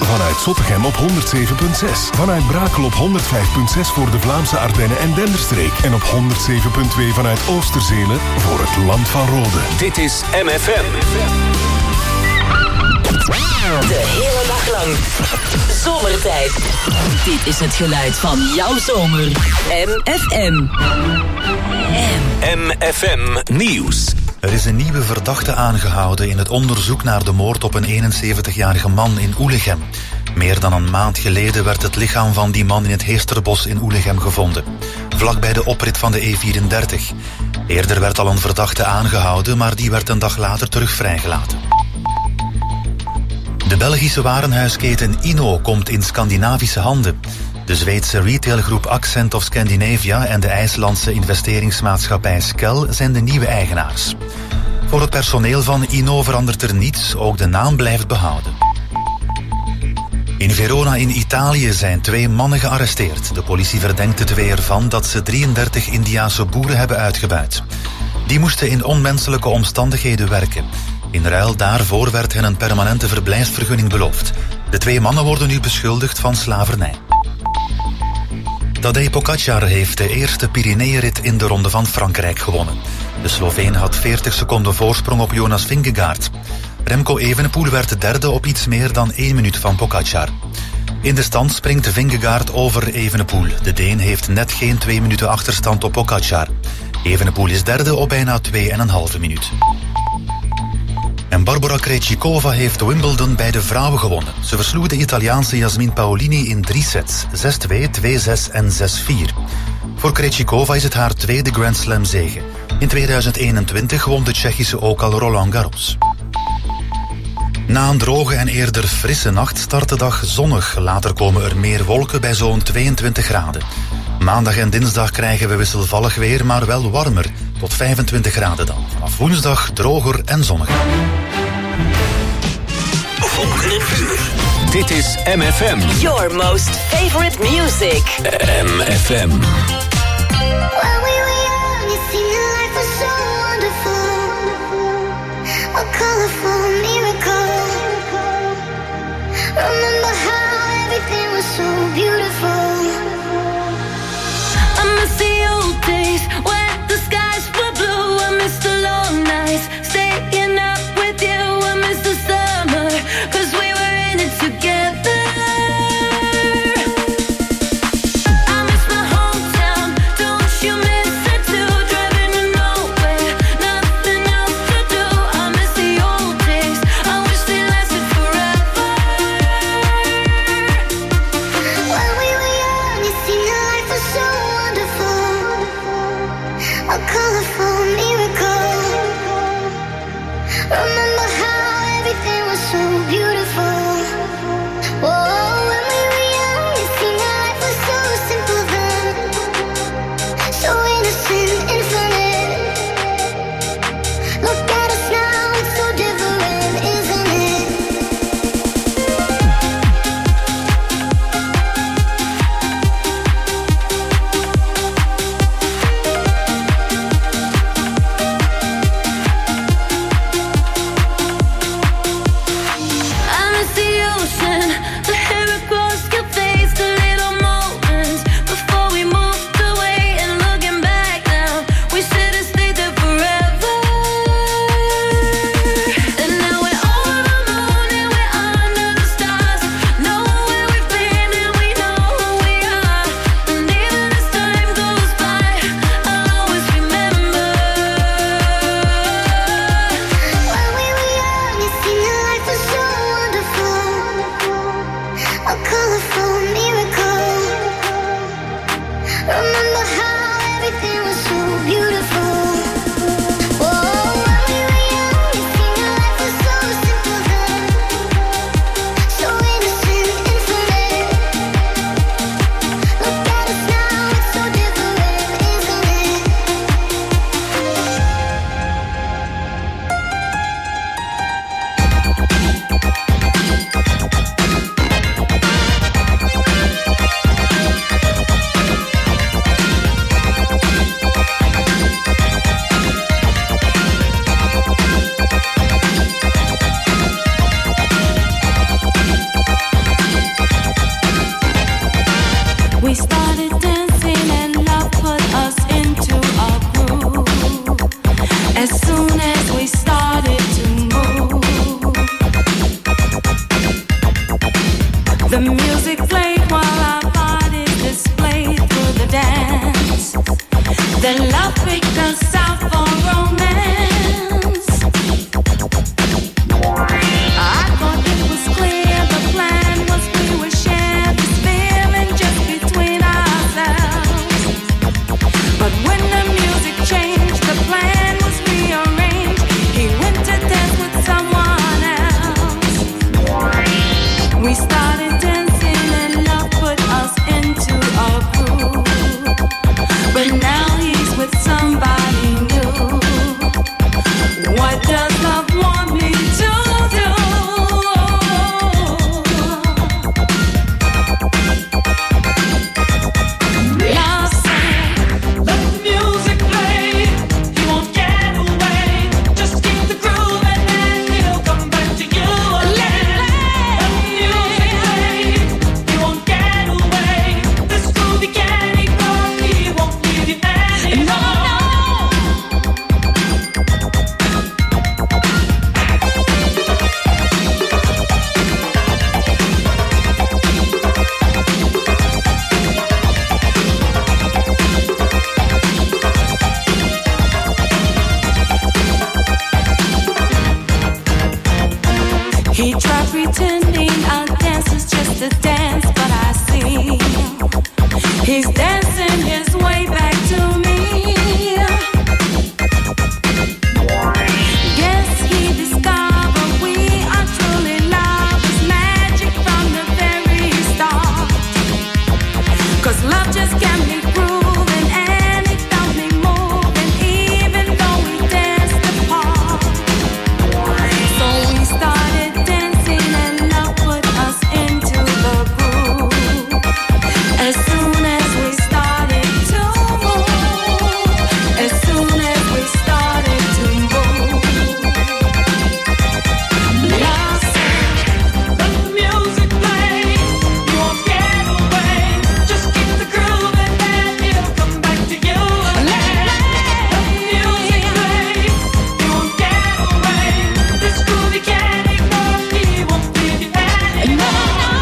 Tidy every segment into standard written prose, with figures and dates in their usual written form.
Vanuit Zottegem op 107.6. Vanuit Brakel op 105.6 voor de Vlaamse Ardennen en Denderstreek. En op 107.2 vanuit Oosterzele voor het Land van Rode. Dit is MFM. De hele dag lang. Zomertijd. Dit is het geluid van jouw zomer. MFM. MFM Nieuws. Er is een nieuwe verdachte aangehouden in het onderzoek naar de moord op een 71-jarige man in Oelegem. Meer dan een maand geleden werd het lichaam van die man in het Heesterbos in Oelegem gevonden. Vlakbij de oprit van de E34. Eerder werd al een verdachte aangehouden, maar die werd een dag later terug vrijgelaten. De Belgische warenhuisketen Inno komt in Scandinavische handen. De Zweedse retailgroep Accent of Scandinavia en de IJslandse investeringsmaatschappij Skel zijn de nieuwe eigenaars. Voor het personeel van Inno verandert er niets, ook de naam blijft behouden. In Verona in Italië zijn 2 mannen gearresteerd. De politie verdenkt de 2 ervan dat ze 33 Indiase boeren hebben uitgebuit. Die moesten in onmenselijke omstandigheden werken. In ruil daarvoor werd hen een permanente verblijfsvergunning beloofd. De 2 mannen worden nu beschuldigd van slavernij. Tadej Pogačar heeft de eerste Pyreneeënrit in de Ronde van Frankrijk gewonnen. De Sloveen had 40 seconden voorsprong op Jonas Vingegaard. Remco Evenepoel werd derde op iets meer dan 1 minuut van Pogačar. In de stand springt Vingegaard over Evenepoel. De Deen heeft net geen 2 minuten achterstand op Pogačar. Evenepoel is derde op bijna 2,5 minuut. En Barbora Krejcikova heeft Wimbledon bij de vrouwen gewonnen. Ze versloeg de Italiaanse Jasmine Paolini in 3 sets. 6-2, 2-6 en 6-4. Voor Krejcikova is het haar tweede Grand Slam zege. In 2021 won de Tsjechische ook al Roland Garros. Na een droge en eerder frisse nacht start de dag zonnig. Later komen er meer wolken bij zo'n 22 graden. Maandag en dinsdag krijgen we wisselvallig weer, maar wel warmer. Tot 25 graden dan. Vanaf woensdag droger en zonniger. Volgende uur. Dit is MFM. Your most favorite music. MFM. When we were young, it seemed that life was so wonderful. A colorful miracle. Remember how everything was so beautiful. I miss the old days when the skies were blue. I miss the long nights, staying up with you. I miss the summer, 'cause we were in it together. I miss my hometown, don't you miss it too? Driving to nowhere, nothing else to do. I miss the old days, I wish they lasted forever. When we The music played while our bodies displayed through the dance. Then love picked us out for romance. I thought it was clear the plan was we would share this feeling just between ourselves. But when the music changed, the plan was rearranged. He went to dance with someone else. We started dancing and love put us into a groove. But now he's with somebody new. What does love want me to do? Love said, let the music play. He won't get away. Just keep the groove and then he'll come back to you again. Let the music play. He won't get away. This groove he can't ignore. He won't leave you anymore. He tried pretending our dance is just a dance, but I see he's dancing his way back to me. Guess he discovered we are truly lovers, magic from the very start. 'Cause love just can't be proven, and it felt me moving, even though we danced apart. So we started dancing and love put us into the groove. As soon as we started to move, as soon as we started to move, love said, let the music play. You won't get away. Just keep the groove and then he'll come back to you again. Let the music play. You won't get away. This groove he can't ignore. He won't leave you anymore.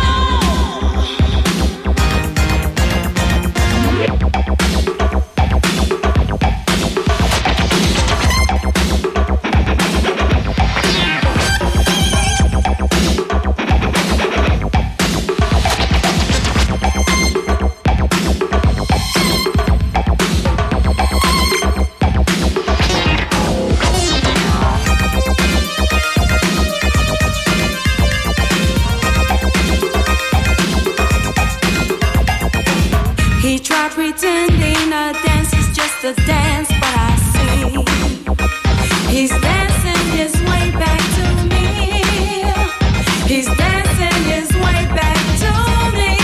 He tried pretending a dance is just a dance, but I see he's dancing his way back to me. He's dancing his way back to me.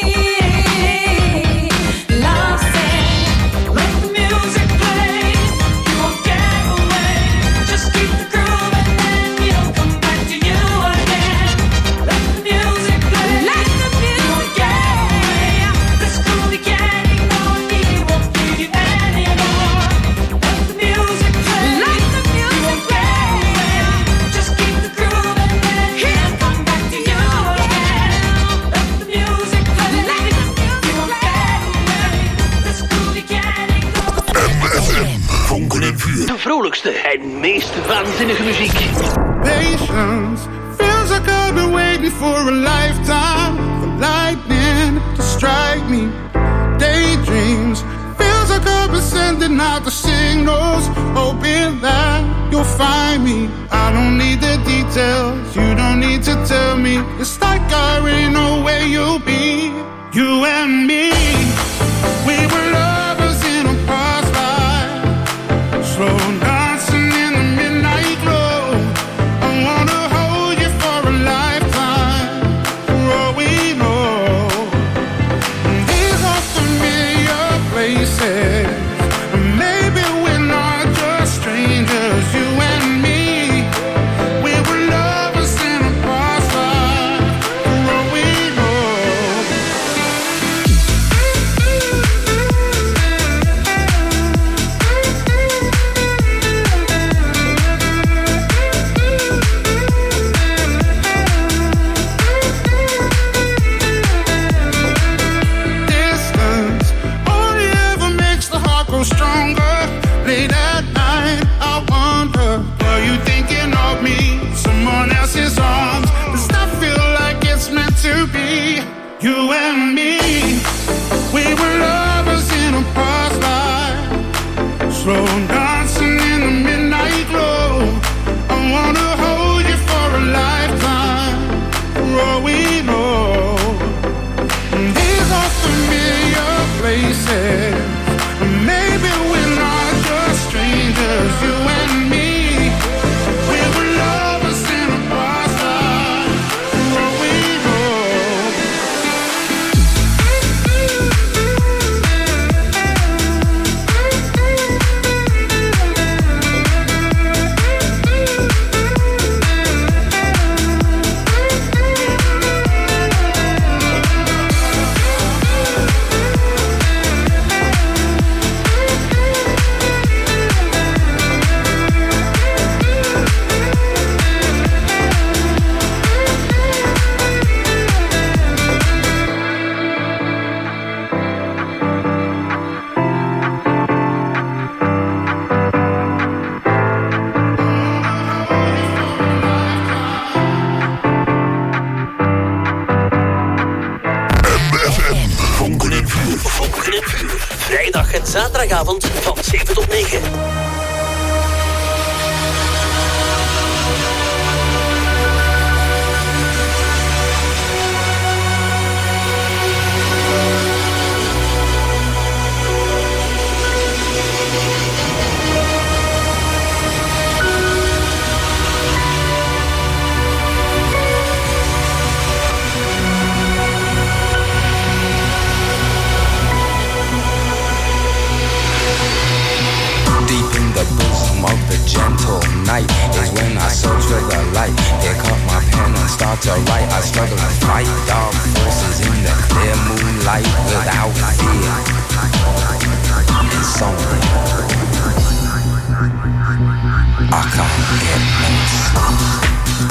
Love said, let the music play. You won't get away. Just keep the groove and then he'll come back to you again. Let the music play. Let the music play. This groove he can't ignore. He won't leave you anymore. Let the music play. Let the music play. Just keep the groove and then he'll come back to you again. Let the music play. Let the music play. This groove he can't ignore. MFM. Vonken en vuur. De vrolijkste en meest waanzinnige muziek. Patience feels like I've been waiting for a lifetime for lightning to strike me. Daydreams feels like I've been sending out the signals, hoping that you'll find me. I don't need the details, you don't need to tell me. It's like I already know where you'll be. You and me, we were lovers in a past life, slow dancing in the midnight glow. I wanna hold you for a lifetime, for all we know. These are familiar places, maybe we're not just strangers. You and me, we were lovers in a past life, for all we know. to be, you and me. We were lovers in a past life, slow dancing in the midnight glow. I wanna hold you for a lifetime, for all we know. These are familiar places, maybe we're not just strangers, you and me. We were lovers in a past life, for all we know. Vrijdag en zaterdagavond van 7 tot 9. Gentle night is when I search for the light. Pick up my pen and start to write. I struggle to fight dark forces in the clear moonlight without fear. Insomnia, I can't get no sleep.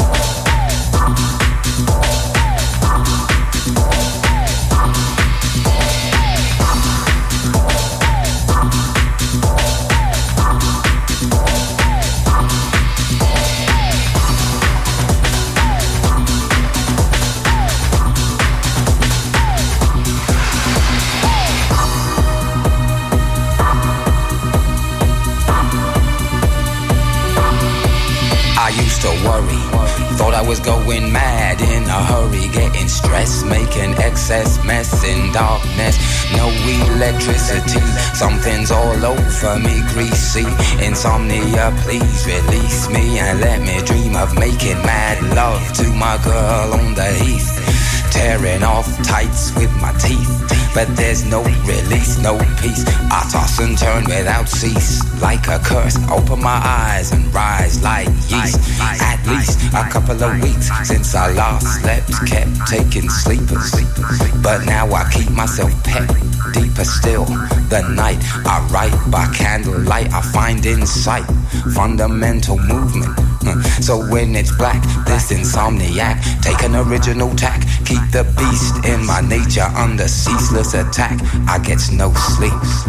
Worry, thought I was going mad in a hurry, getting stressed, making excess mess in darkness. No electricity, something's all over me, greasy. Insomnia, please release me and let me dream of making mad love to my girl on the heath. Tearing off tights with my teeth, but there's no release, no peace. I toss and turn without cease, like a curse. Open my eyes and rise like yeast. At least a couple of weeks since I last slept, kept taking sleepers, but now I keep myself pet. Deeper still, the night I write by candlelight. I find insight, fundamental movement. So when it's black, this insomniac, take an original tack. Keep the beast in my nature under ceaseless attack. I get no sleep.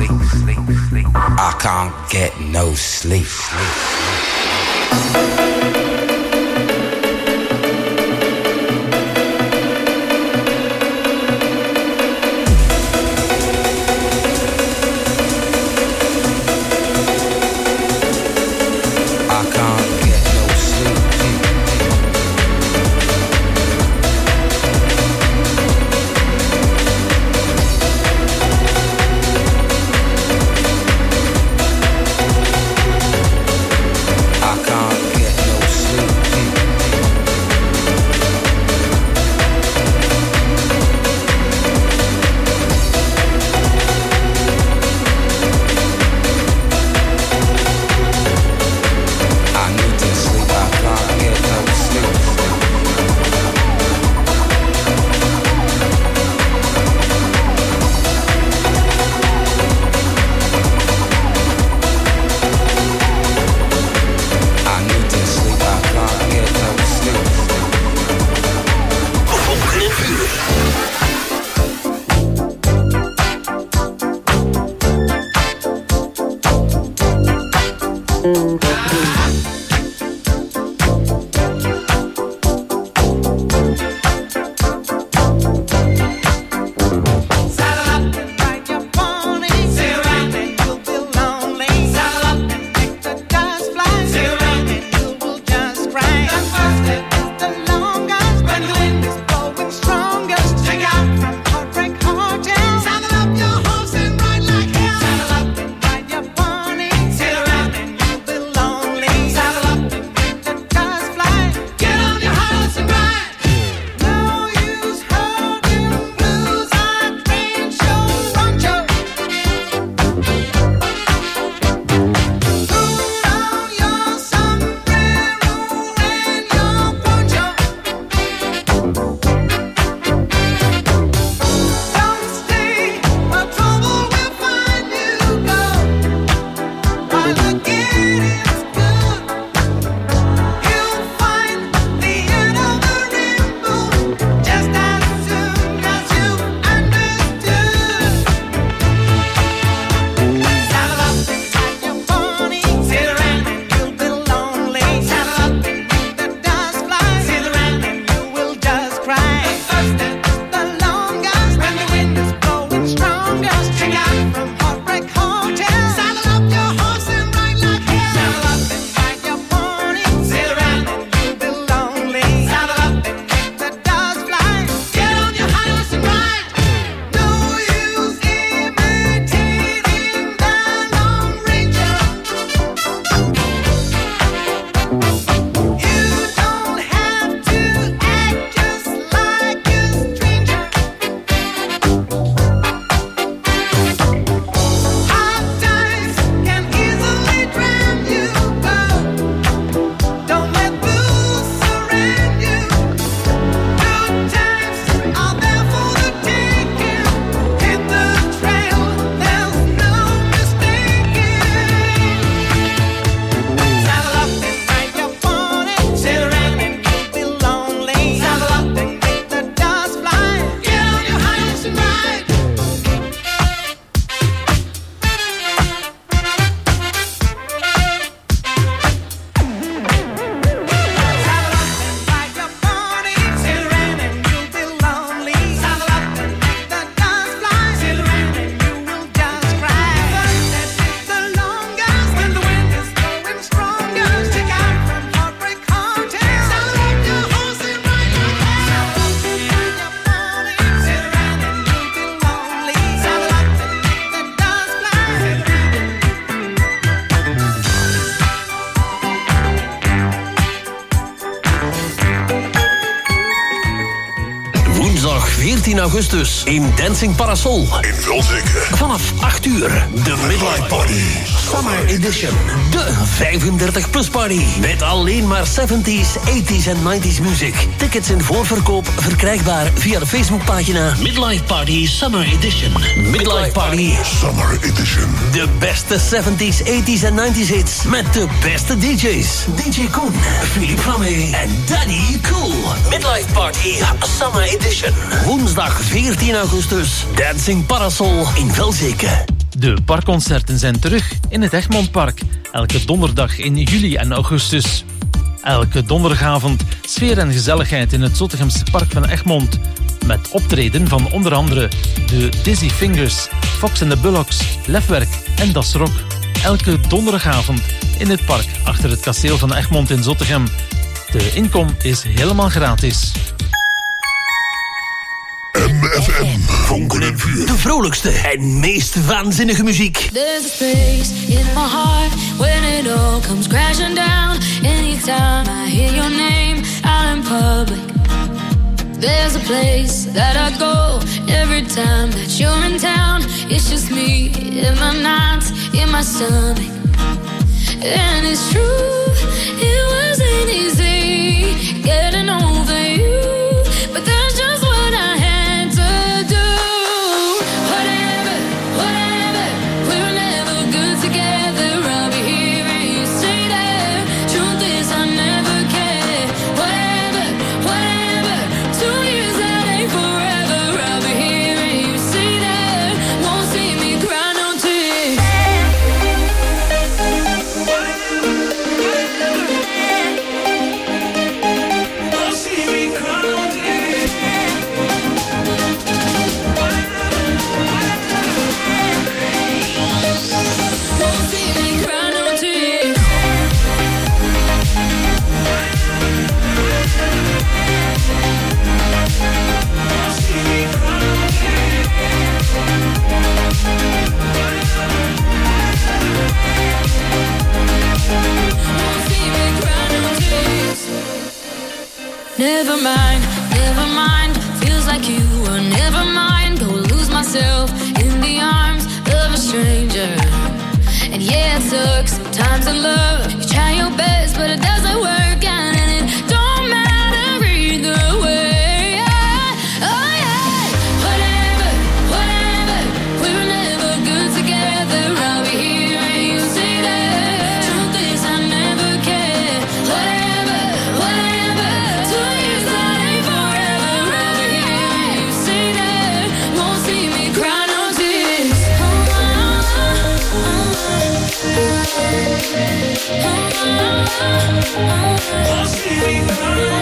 I can't get no sleep. Woensdag 14 augustus in Dancing Parasol. In Vulzeke. Vanaf 8 uur. De Midlife Party Summer Edition. De 35-plus party. Met alleen maar 70s, 80s en 90s muziek. Tickets in voorverkoop verkrijgbaar via de Facebookpagina Midlife Party Summer Edition. Midlife Party Summer Edition. De beste 70s, 80s en 90s hits. Met de beste DJ's. DJ Koen, Philippe Flamme en Danny Cool. Midlife Party Summer Edition. Woensdag 14 augustus. Dancing Parasol in Velzeke. De parkconcerten zijn terug in het Egmondpark. Elke donderdag in juli en augustus. Elke donderdagavond sfeer en gezelligheid in het Zottegemse Park van Egmond. Met optreden van onder andere de Dizzy Fingers, Fox and the Bullocks, Lefwerk en Das Rock. Elke donderdagavond in het park achter het kasteel van Egmond in Zottegem. De inkom is helemaal gratis. MFM, vonken en vuur. De vrolijkste en meest waanzinnige muziek. There's a space in my heart when it all comes crashing down. Anytime I hear your name out in public. There's a place that I go every time that you're in town. It's just me in my nights, in my stomach. And it's true, it wasn't easy getting over you, but that's just what I had to do. Whatever, whatever, we were never good together. I'll be here and you stay there. Truth is I never cared. Whatever, whatever, 2 years that ain't forever. I'll be here and you stay there. Won't see me cry no tears. Never mind, feels like you were never mind. Go lose myself in the arms of a stranger. And yeah, it sucks sometimes in love. You try your best, but it doesn't work out, and it don't matter either way. Oh yeah, whatever, whatever, we were never good together. I'll be here and you stay there. Truth is I never cared. Whatever, whatever, 2 years that ain't forever. I'll be here and you stay there. Won't see me cry no tears. Won't see me cry no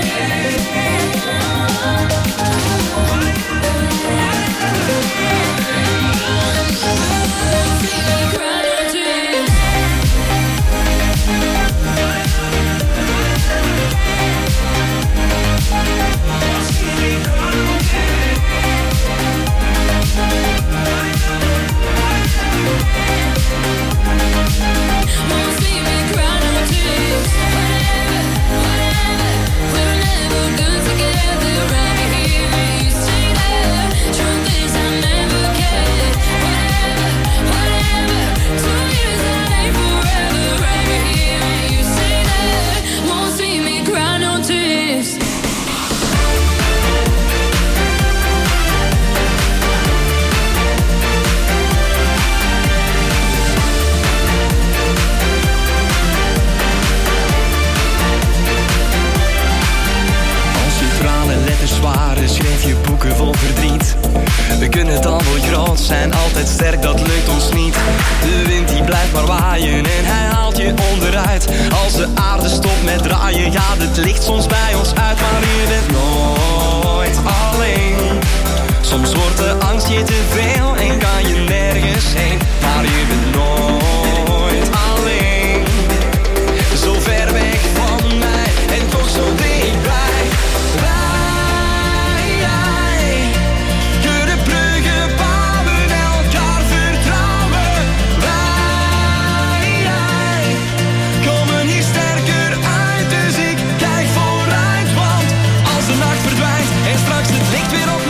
schreef je boeken vol verdriet. We kunnen dan wel groot zijn, altijd sterk, dat lukt ons niet. De wind die blijft maar waaien en hij haalt je onderuit. Als de aarde stopt met draaien, gaat het licht soms bij ons uit. Maar je bent nooit alleen. Soms wordt de angst je te veel en kan je nergens heen. Maar je bent nooit alleen. Zo ver weg van mij en toch zo dichtbij. Straks het licht weer op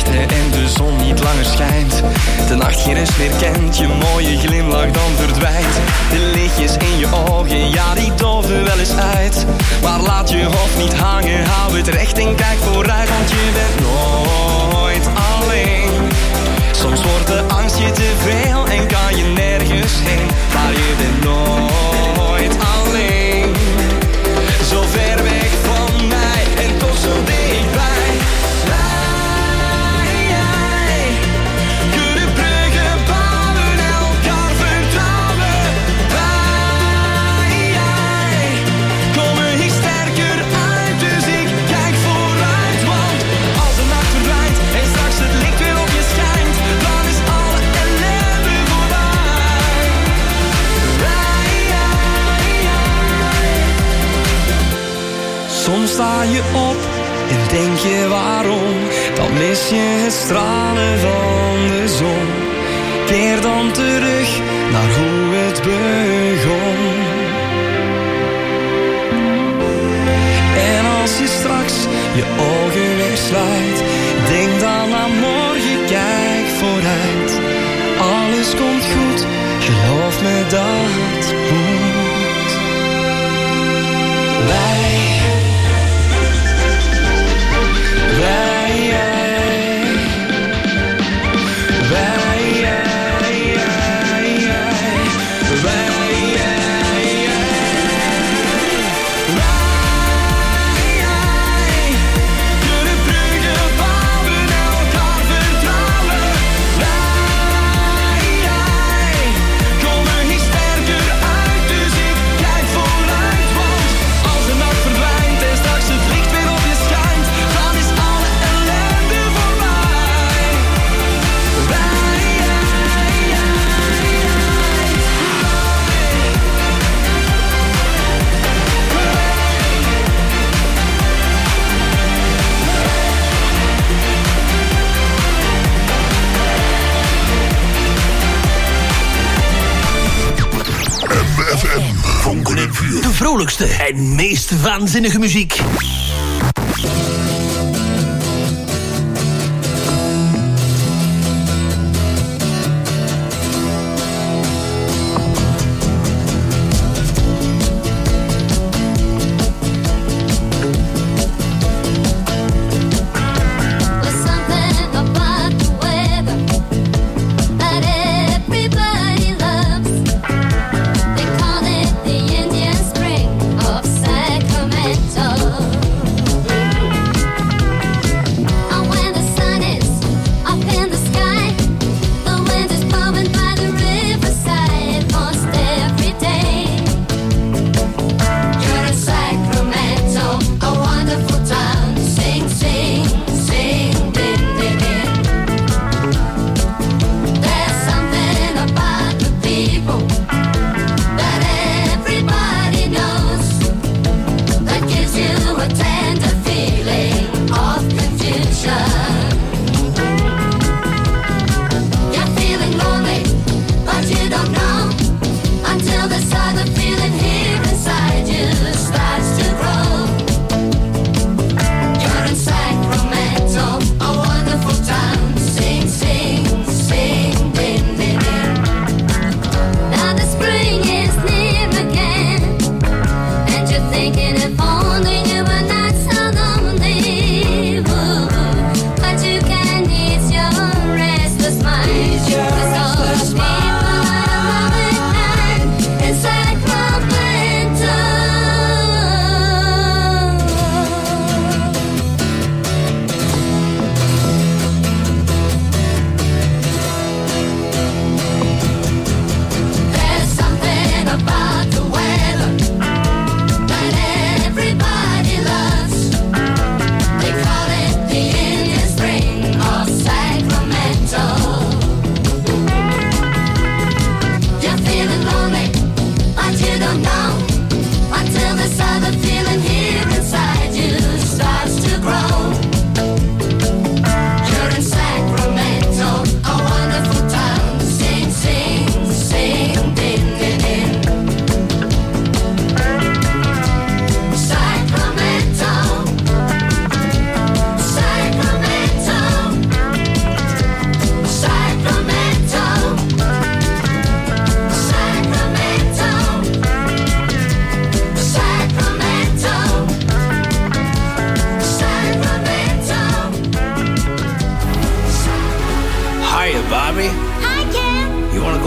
en de zon niet langer schijnt. De nacht geen rust meer kent, je mooie glimlach dan verdwijnt. De lichtjes in je ogen, ja die doven wel eens uit. Maar laat je hoofd niet hangen, hou het recht en kijk vooruit. Want je bent nooit alleen. Soms wordt de angst je te veel en kan je nergens heen. Maar je bent nooit alleen. Zo ver weg van mij en toch zo dichtbij. Wij kunnen bruggen bouwen, elkaar vertrouwen. Wij komen hier sterker uit, dus ik kijk vooruit. Want als de nacht verdwijnt en straks het licht weer op je schijnt, dan is alle ellende voorbij. Soms sta je op en denk je waarom, dan mis je het stralen van de zon. Keer dan terug naar hoe het begon. En als je straks je ogen weer sluit, denk dan aan morgen, kijk vooruit. Alles komt goed, geloof me dat moet. Wij kunnen bruggen bouwen, elkaar vertrouwen. Wij komen hier sterker uit, dus ik kijk vooruit. Want als de nacht verdwijnt en straks het licht weer op je schijnt, dan is alle ellende voorbij. MFM, vonken en vuur. De vrolijkste en meest waanzinnige muziek. There's something about the weather that everybody loves. They call it the Indian Spring of Sacramento.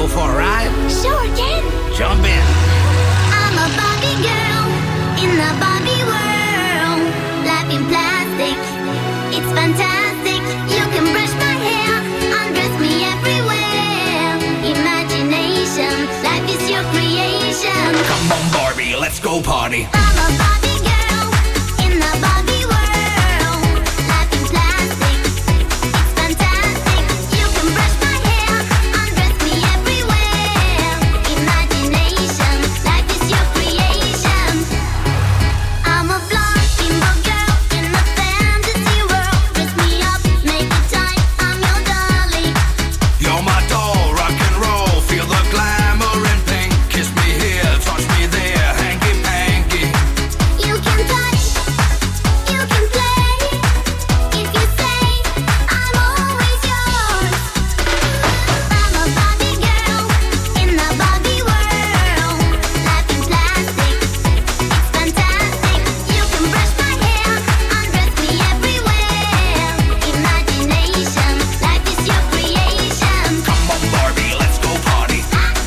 for a ride? Sure, Ken. Jump in. I'm a Barbie girl in the Barbie world. Life in plastic, it's fantastic. You can brush my hair, undress me everywhere. Imagination, life is your creation. Come on, Barbie, let's go party. I'm a Barbie girl in the Barbie world. Life in plastic, it's fantastic. You can brush my hair, undress me everywhere. Imagination, life is your creation. I'm a blonde bimbo girl in a fantasy world. Dress me up, make it tight, I'm your dolly. You're my doll, rock and roll. Feel the glamour and pink. Kiss me here, touch me there, hanky panky. You can touch, you can play. If you say I'm always yours. I'm a Barbie girl in the Barbie world. Life in plastic, it's fantastic. You can brush my hair, undress me everywhere. Imagination, life is your creation. Come on, Barbie, let's go party.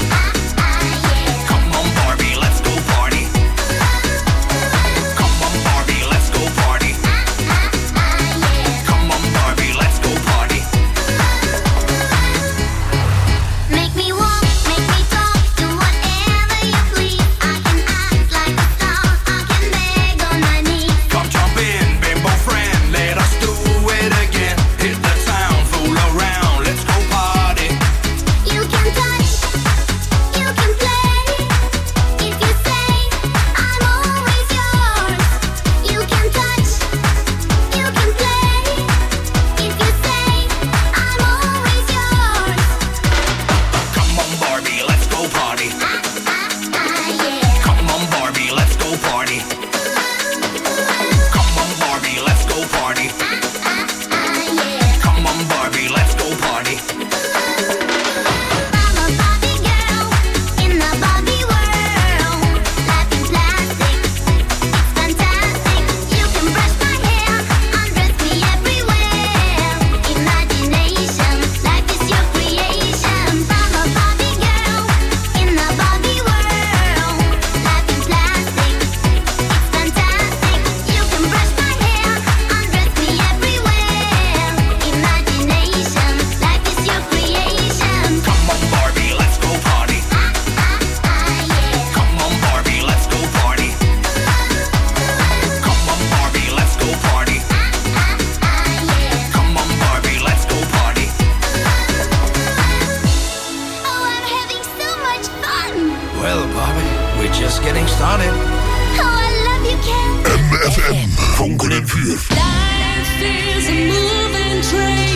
Come on, Barbie, let's go party. Come on, Barbie, let's go party. Come on, Barbie, let's go party. Make me walk, make me talk, do whatever you please. I can act like a star, I can beg on my knees. Come jump in, bimbo friend, let us do it again. Hit the town, fool around, let's go party. You can touch, you can play. If you say I'm always yours. You can touch, you can play. If you say I'm always yours. Come on, Barbie, let's go party. Come on, Barbie, let's go party. Come on, Barbie, let's go party. Come on, Barbie, let's go party. I'm a Barbie girl in the Barbie world. Life in plastic, it's fantastic. You can brush my hair, undress me everywhere. Imagination, life is your creation. I'm a Barbie girl in the Barbie world. Life in plastic, it's fantastic. You can brush my hair, undress me everywhere. Imagination, life is your creation. Come on, Barbie, let's go party. Come on, Barbie, let's go party. Come on, Barbie, let's go party. Come on, Barbie, let's go party. Oh, I'm having so much fun. Well, Barbie, we're just getting started. Oh, I love you, Ken. MFM. Vonken en vuur. Life is a moving train.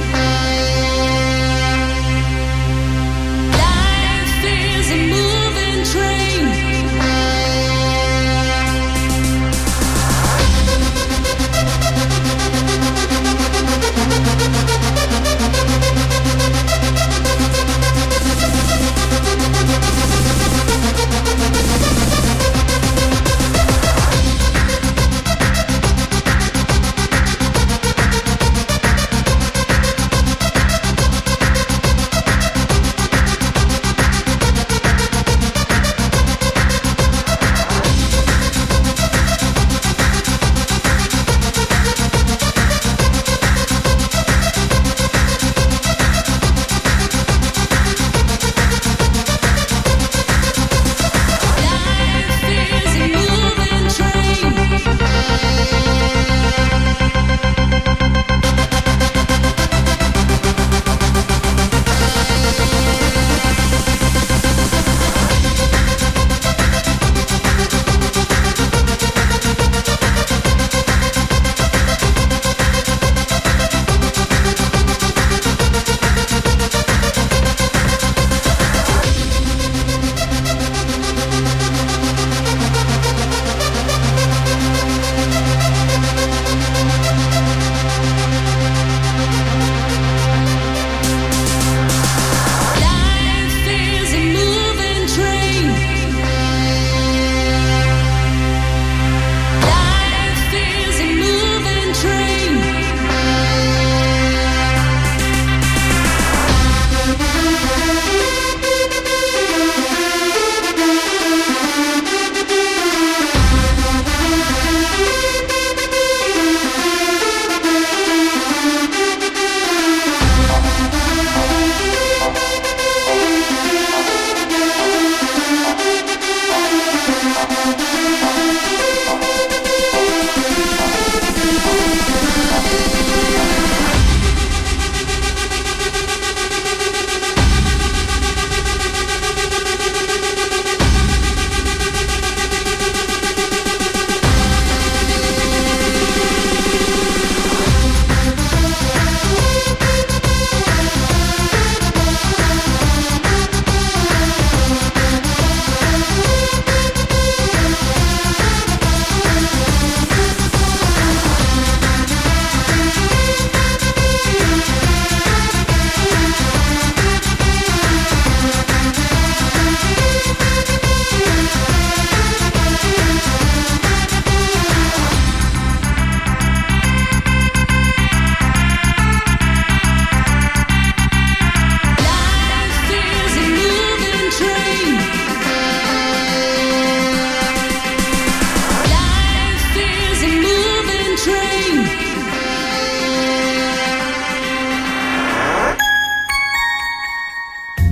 Life is a moving train.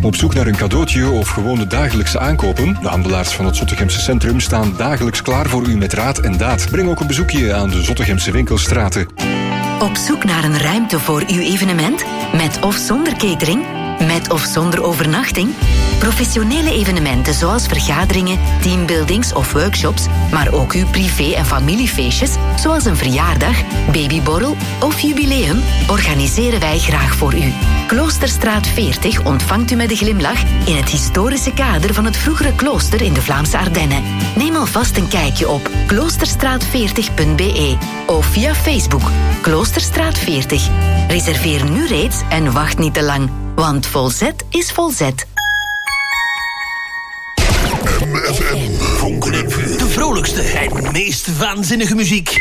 Op zoek naar een cadeautje of gewoon de dagelijkse aankopen? De handelaars van het Zottegemse centrum staan dagelijks klaar voor u met raad en daad. Breng ook een bezoekje aan de Zottegemse winkelstraten. Op zoek naar een ruimte voor uw evenement? Met of zonder catering? Met of zonder overnachting? Professionele evenementen zoals vergaderingen, teambuildings of workshops, maar ook uw privé- en familiefeestjes, zoals een verjaardag, babyborrel of jubileum, organiseren wij graag voor u. Kloosterstraat 40 ontvangt u met een glimlach in het historische kader van het vroegere klooster in de Vlaamse Ardennen. Neem alvast een kijkje op kloosterstraat40.be of via Facebook Kloosterstraat 40. Reserveer nu reeds en wacht niet te lang, want volzet is volzet. MFM, vonken en vuur. De vrolijkste en meest waanzinnige muziek.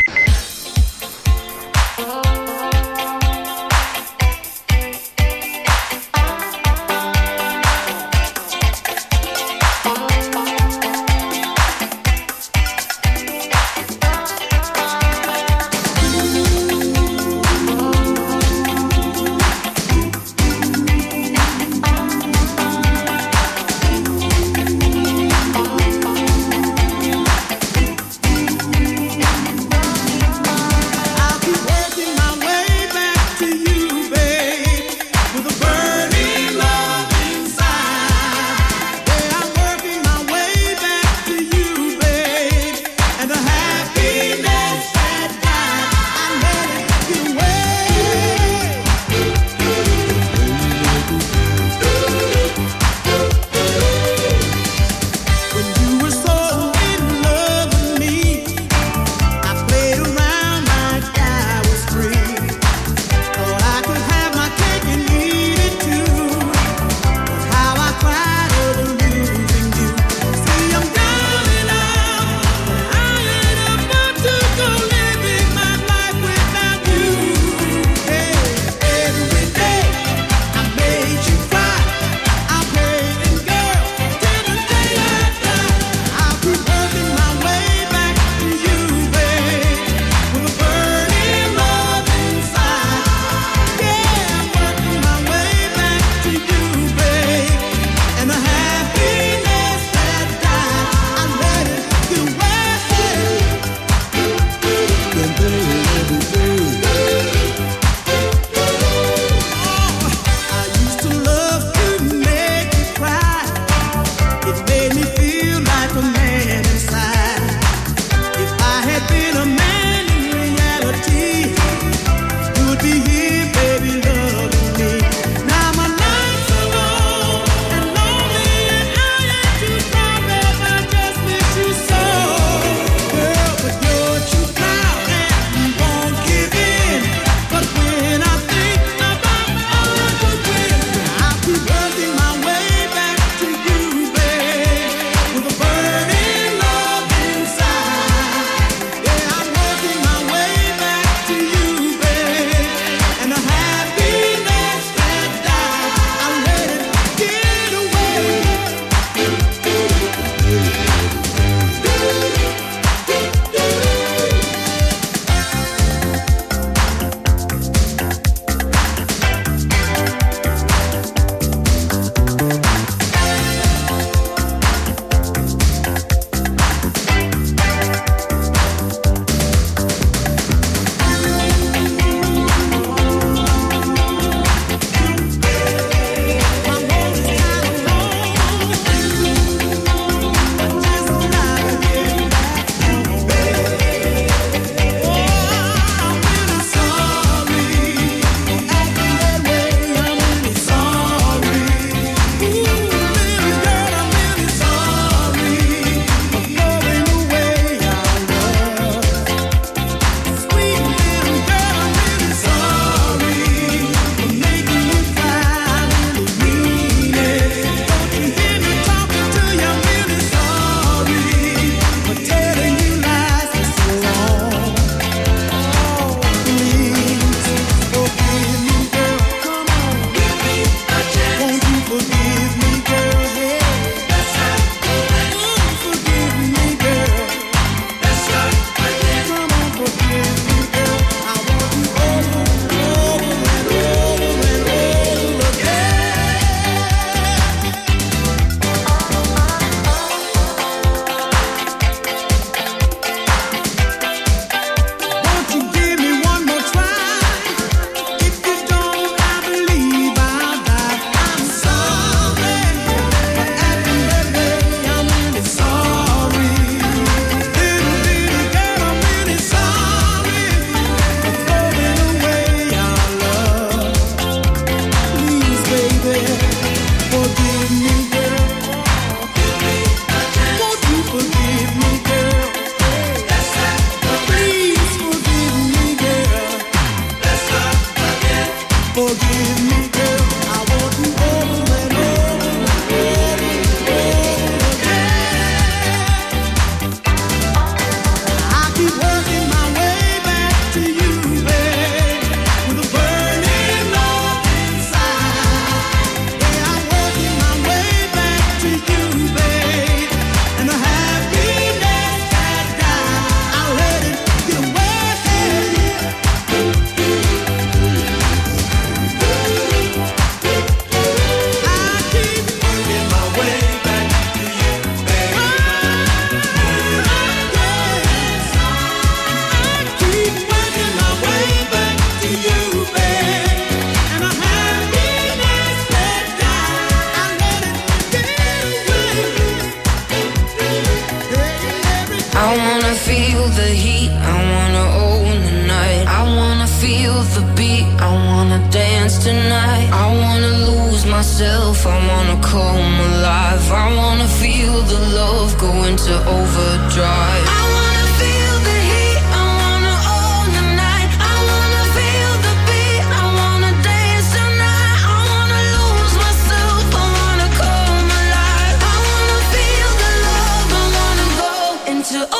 feel the beat, I wanna dance tonight. I wanna lose myself, I wanna come alive. I wanna feel the love go into overdrive. I wanna feel the heat, I wanna own the night. I wanna feel the beat, I wanna dance tonight. I wanna lose myself, I wanna come alive. I wanna feel the love, I wanna go into overdrive.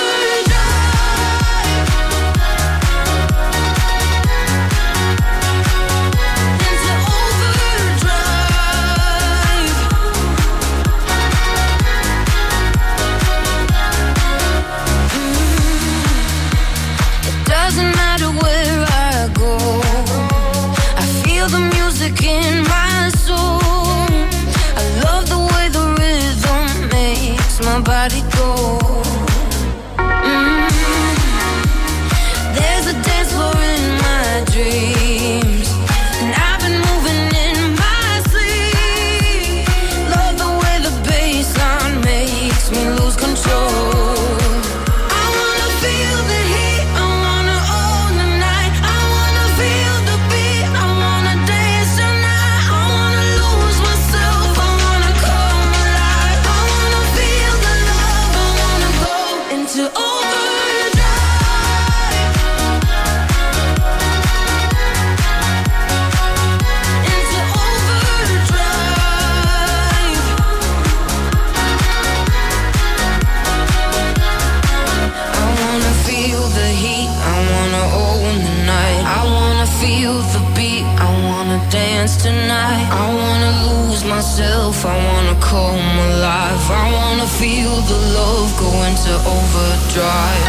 In my soul, I love the way the rhythm makes my body go. There's a dance floor in my dreams, and I've been moving in my sleep. Love the way the bassline makes me lose control. I wanna feel the heat, I wanna own the night. I wanna feel the beat, I wanna dance tonight. I wanna lose myself, I wanna come alive. I wanna feel the love, I wanna go into overdrive. Into overdrive. I wanna feel the heat, I wanna own the night. I wanna feel the beat, I wanna dance tonight. I wanna lose myself, I wanna come alive. I wanna feel the love go into overdrive.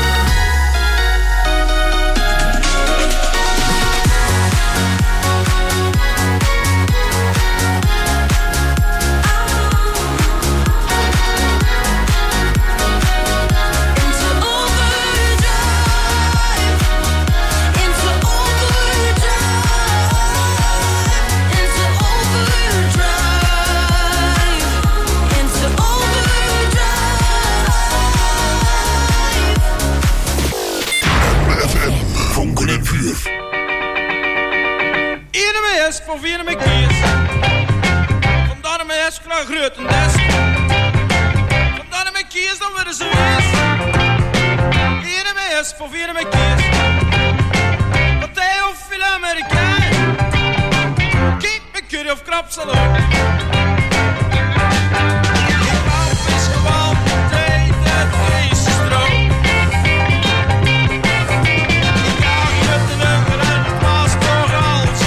Voor vieren met kies. Vandaar mijn is graag groot en des. Vandaar mijn kies dan weer zo is. Hier mijn is voor vieren met kies. Wat hij of veel Amerikaan. Kijk mijn curry of krap salon. Ik wou is gewoon tijd het feest stroom. Ik ga met de nummer en het was toch al zo.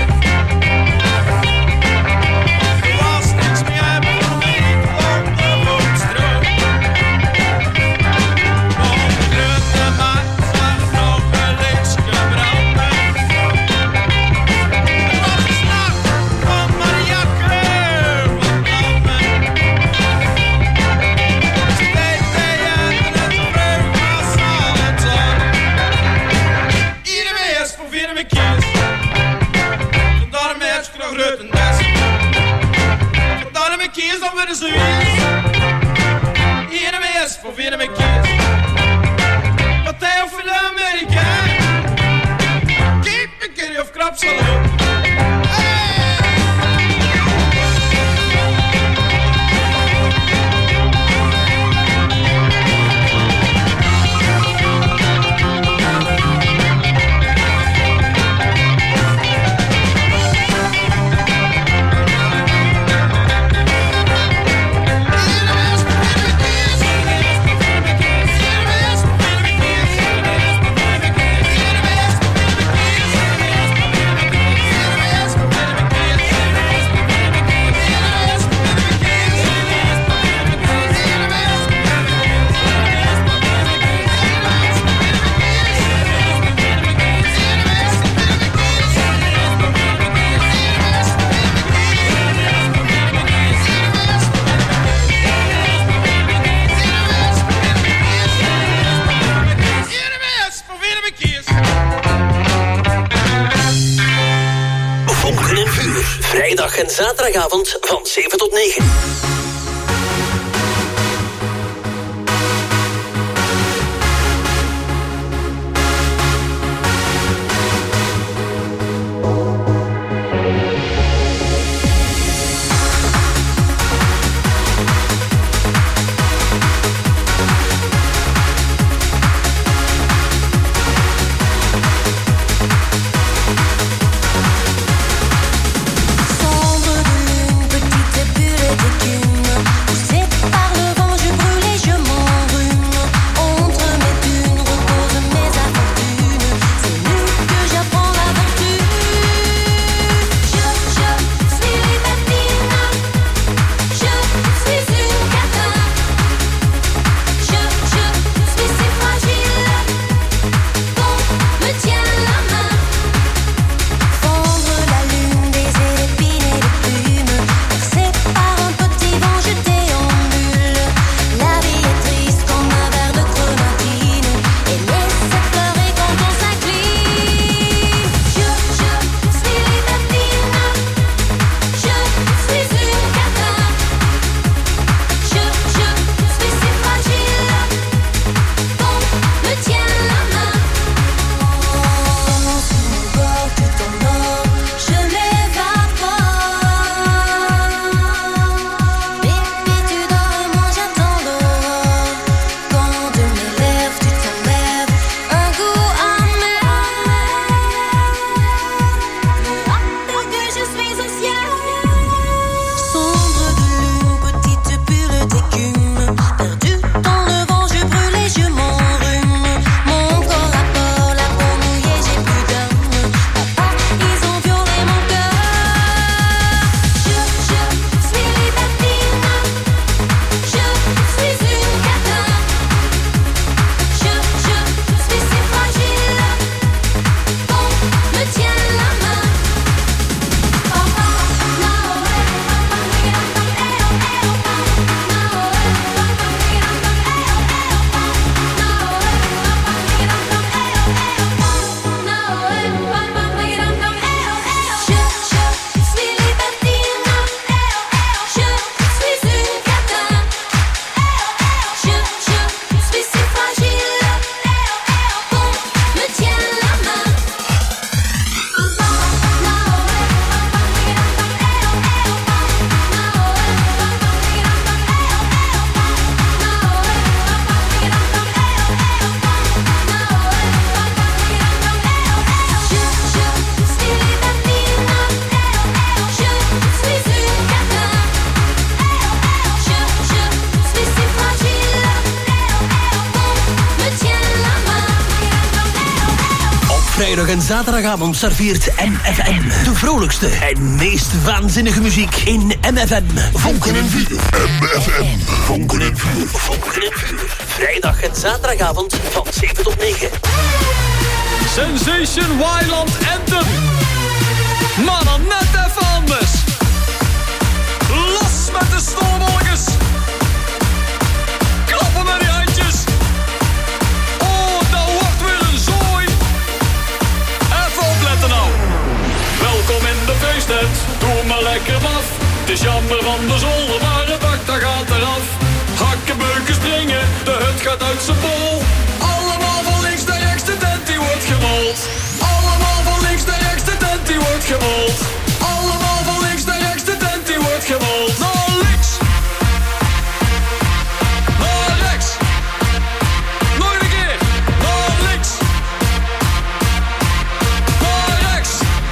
Kies dan weer zo is. Hier mijn is voor vieren mijn kies. Wat hij of veel Amerikaan. Keep me curry of krap salon. Vrijdag en zaterdagavond van 7 tot 9. vrijdag en zaterdagavond serveert MFM de vrolijkste en meest waanzinnige muziek in MFM. Vonken en vuur. MFM. Vonken en vuur. Vonken en vuur. Vrijdag en zaterdagavond van 7 tot 9. Sensation Wildland Anthem. Maar dan net even anders. Los met de snowballetjes. Klappen met die handjes. Oh, dat wordt weer een zooi. Even opletten nou. Welkom in de feesttent. Doe maar lekker af. Het is jammer van de zolder, maar de bak dat gaat eraf. Hakken, beuken, springen. De hut gaat uit zijn bol. Allemaal van links naar rechts, de tent die wordt gerold. Allemaal van links naar rechts, de tent die wordt gerold. Allemaal van links naar rechts, de tent die wordt gerold. Naar links. Naar rechts. Nog een keer. Naar links. Naar rechts.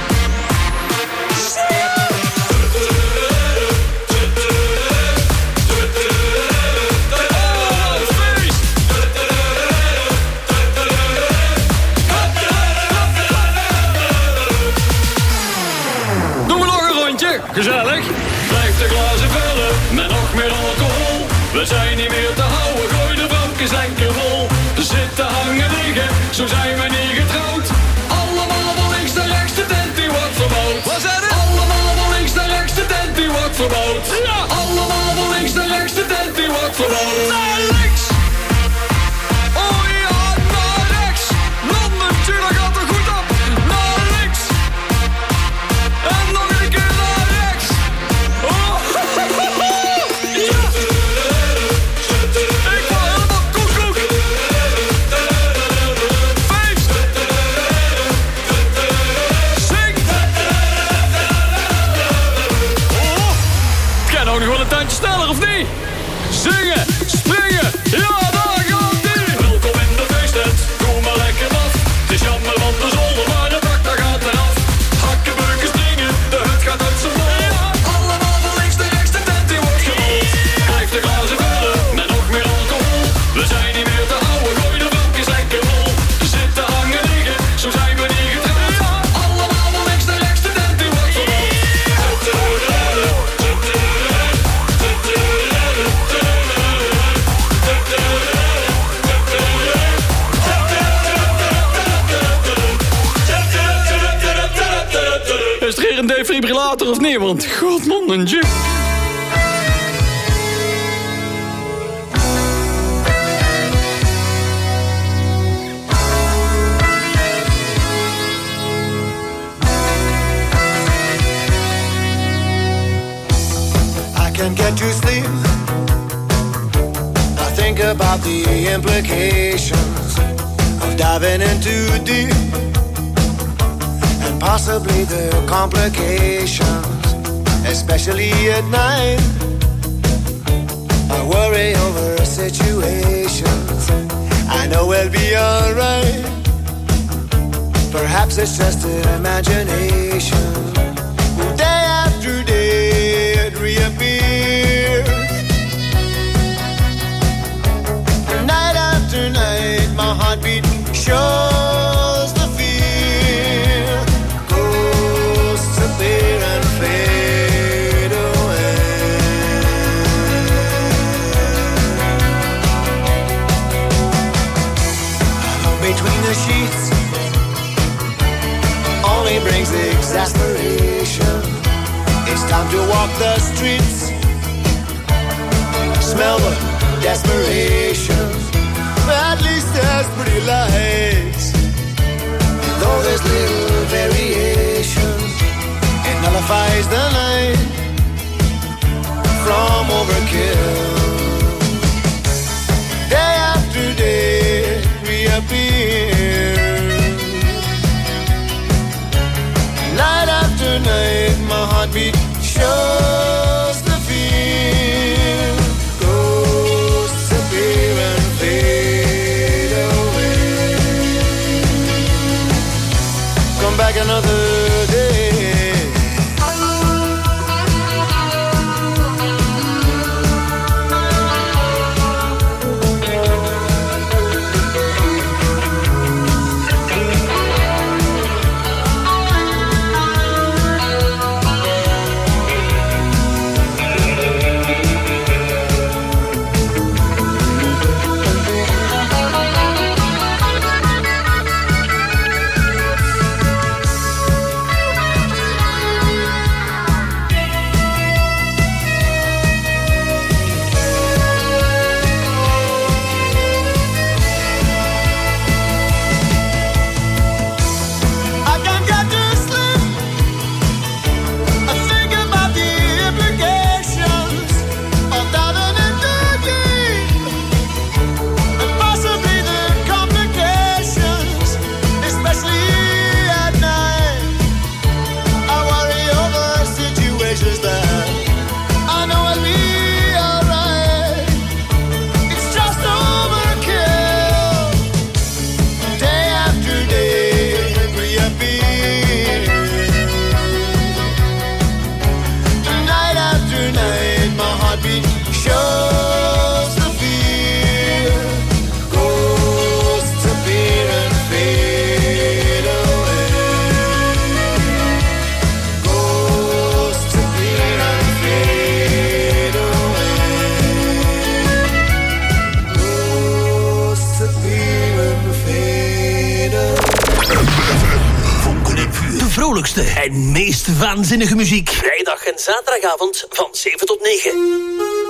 Gezellig, blijf de glazen vullen met nog meer alcohol. We zijn niet meer te houden, gooi de bankjes enkel vol. Zitten, hangen, liggen, zo zijn we niet getrouwd. Allemaal van links naar rechts, de tent die wordt verbouwd. Wat zei het? Allemaal van links naar rechts, de tent die wordt verbouwd. Ja. Allemaal van links naar rechts, de tent die wordt verbouwd. Naar links! Oh ja, naar rechts! Londen, dat gaat er goed op. Naar links! En nog een keer naar rechts! Oh, ja! Ik word helemaal koekoek! Feest! Zing! Oh, het kan ook nog wel een tandje sneller, of niet? Zingen, springen, ja, daar gaat die! Welkom in de feesttent, doe maar lekker af. Het is jammer van de zolder, maar de bak dat gaat eraf. Hakken, beuken, springen, de hut gaat uit zijn bol. Allemaal van links naar rechts, de tent die wordt gerold. Blijf de glazen vullen met nog meer alcohol. We zijn niet meer te houden, gooi de bankjes lekker vol. Zitten, hangen, liggen, zo zijn we niet getrouwd. Allemaal van links naar rechts, de tent die wordt gerold. Is er hier een defibrillator of niet? Want godman, een jeep. I can't get to sleep. I think about the implications of diving in too deep, and possibly the complications, especially at night. I worry over situations I know we'll be alright. Perhaps it's just an imagination. Day after day it reappears. Night after night my heartbeat shows the fear. Ghosts appear and fade away. Between the sheets only brings exasperation. It's time to walk the streets, smell the desperation. At least there's pretty lights, though there's little variation. It nullifies the night from overkill. Day after day reappear. Night after night my heartbeat shows the fear. Ghosts appear and fade away. Come back another day. vrolijkste en meest waanzinnige muziek. Vrijdag en zaterdagavond van 7 tot 9.